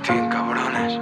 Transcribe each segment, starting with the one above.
Agustín, cabrones.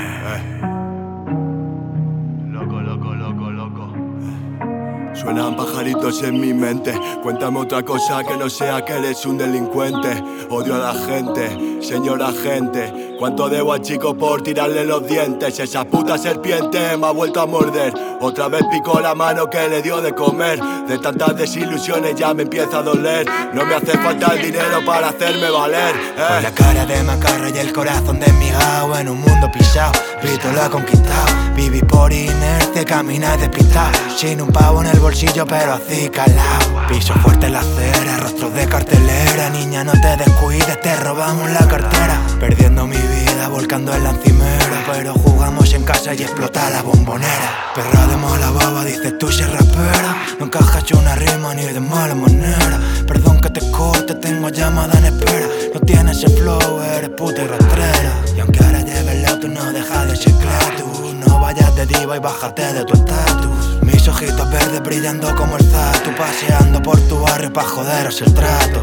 Loco, loco, loco, loco. Suenan pajaritos en mi mente. Cuéntame otra cosa que no sea que eres un delincuente. Odio a la gente, señor agente. ¿Cuánto debo al chico por tirarle los dientes? Esa puta serpiente me ha vuelto a morder. Otra vez picó la mano que le dio de comer. De tantas desilusiones ya me empieza a doler. No me hace falta el dinero para hacerme valer. Con la cara de macarra y el corazón desmigado, en un mundo pisado, Vito lo ha conquistado. Viví por inercia, caminar despistado, sin un pavo en el bolsillo pero acicalao. Piso fuerte en la acera, rostros de cartelera. Niña, no te descuides, te robamos la cartera. Perdiendo mi vida, volcando en la encimera, pero jugamos en casa y explota la bombonera. Perra de mala baba, dices tú si es rapera. No encajas una rima ni de mala manera. Perdón que te corte, tengo llamada en espera. No tienes el flow, eres puta y rastrera. Y aunque ahora lleves el auto, no deja de ser claro. No vayas de diva y bájate de tu estatus. Mis ojitos verdes brillando como el zatu, paseando por tu barrio pa' joderos el trato.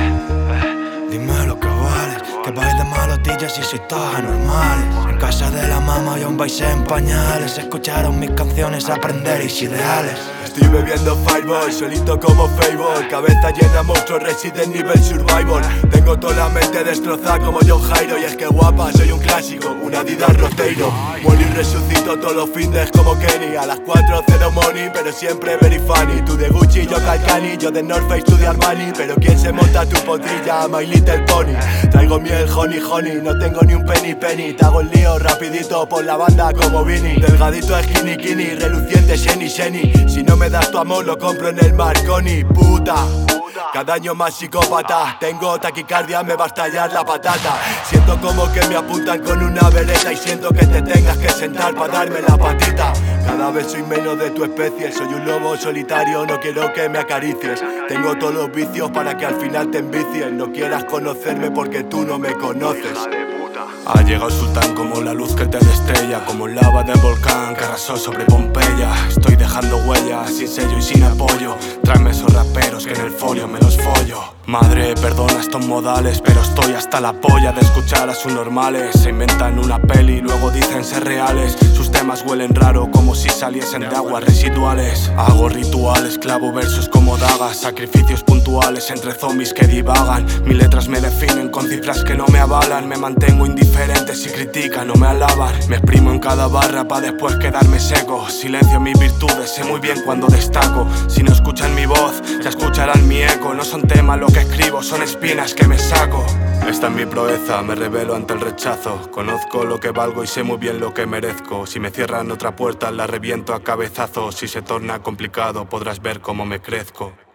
Dime lo que vales, que vais de malotillas y sois todos anormales. En casa de la mamá y aún vais en pañales. Escucharon mis canciones, aprenderéis ideales. Estoy bebiendo Fireball, solito como Fable. Cabeza llena, monstruo, Resident Evil Survival. Tengo toda la mente destrozada como John Jairo. Y es que guapa, soy un clásico, una Adidas Roteiro. Molly resucito todos los findes como Kenny. A las 4 cero money, pero siempre very funny. Tú de Gucci, yo Calcani, yo de North Face, tú de Armani. Pero ¿quién se monta tu potrilla? My Little Pony. Traigo miel, honey, honey, no tengo ni un penny, penny. Te hago el lío rapidito por la banda como Vini. Delgadito skinny, kini, reluciente, sheny, sheny. Si no me das tu amor lo compro en el Marconi, puta. Cada año más psicópata. Tengo taquicardia, me va a estallar la patata. Siento como que me apuntan con una vereta. Y siento que te tengas que sentar para darme la patita. Cada vez soy menos de tu especie. Soy un lobo solitario, no quiero que me acaricies. Tengo todos los vicios para que al final te envicies. No quieras conocerme porque tú no me conoces. Ha llegado Sultán como la luz que te destrella, como lava de volcán que arrasó sobre Pompeya. Estoy dejando huellas, sin sello y sin apoyo. Tráeme esos raperos que en el folio me los follo. Madre, perdona estos modales, pero estoy hasta la polla de escuchar a sus normales. Se inventan una peli y luego dicen ser reales. Sus temas huelen raro como si saliesen de aguas residuales. Hago rituales, clavo versos como dagas. Sacrificios puntuales entre zombies que divagan. Mis letras me definen con cifras que no me avalan. Me mantengo indiferente si critican o me alaban. Me exprimo en cada barra pa' después quedarme seco. Silencio mis virtudes, sé muy bien cuando destaco. Si no escuchan mi voz, ya escucharán mi eco. No son temas lo que escribo, son espinas que me saco. Esta es mi proeza, me revelo ante el rechazo. Conozco lo que valgo y sé muy bien lo que merezco. Si me cierran otra puerta la reviento a cabezazos. Si se torna complicado podrás ver cómo me crezco.